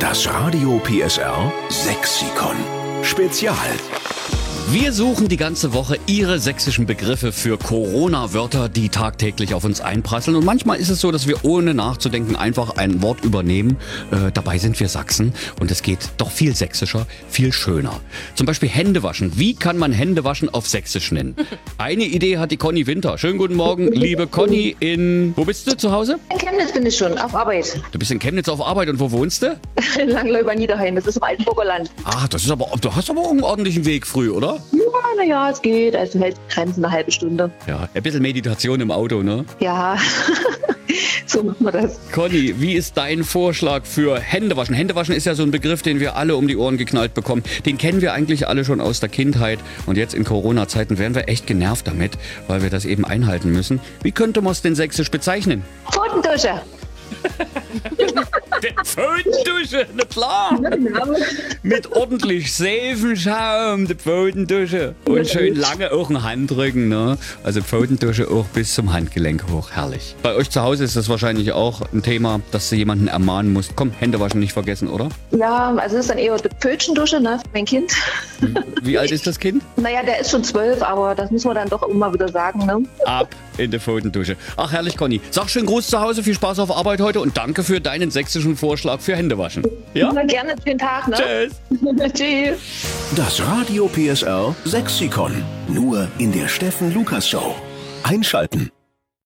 Das Radio PSR Sexikon Spezial. Wir suchen die ganze Woche Ihre sächsischen Begriffe für Corona-Wörter, die tagtäglich auf uns einprasseln. Und manchmal ist es so, dass wir ohne nachzudenken einfach ein Wort übernehmen. Dabei sind wir Sachsen und es geht doch viel sächsischer, viel schöner. Zum Beispiel Hände waschen. Wie kann man Hände waschen auf Sächsisch nennen? Eine Idee hat die Conny Winter. Schönen guten Morgen, liebe Conny Wo bist du zu Hause? In Chemnitz bin ich schon, auf Arbeit. Du bist in Chemnitz auf Arbeit und wo wohnst du? In Langläuber Niederheim, das ist im Altenburger Land. Ach, du hast aber auch einen ordentlichen Weg früh, oder? Ja, naja, es geht. Also hält Grenzen eine halbe Stunde. Ja, ein bisschen Meditation im Auto, ne? Ja, so machen wir das. Conny, wie ist dein Vorschlag für Händewaschen? Händewaschen ist ja so ein Begriff, den wir alle um die Ohren geknallt bekommen. Den kennen wir eigentlich alle schon aus der Kindheit. Und jetzt in Corona-Zeiten werden wir echt genervt damit, weil wir das eben einhalten müssen. Wie könnte man es denn sächsisch bezeichnen? Pfotendusche. Der Pfotendusche, na klar. Mit ordentlich Seifenschaum, die Pfotendusche. Und schön lange auch ein Handrücken, ne? Also Pfotendusche auch bis zum Handgelenk hoch, herrlich. Bei euch zu Hause ist das wahrscheinlich auch ein Thema, dass du jemanden ermahnen musst. Komm, Hände waschen nicht vergessen, oder? Ja, also das ist dann eher die Pfötchendusche, ne, für mein Kind. Wie alt ist das Kind? Naja, der ist schon 12, aber das muss man dann doch immer wieder sagen, ne? Ab in die Pfotendusche. Ach, herrlich, Conny. Sag schön Gruß zu Hause, viel Spaß auf Arbeit heute und danke für deinen sächsischen Vorschlag für Händewaschen. Ja? Na, gerne, schönen Tag, ne? Tschüss. Tschüss. Das Radio PSR Sexikon. Nur in der Steffen Lukas Show. Einschalten.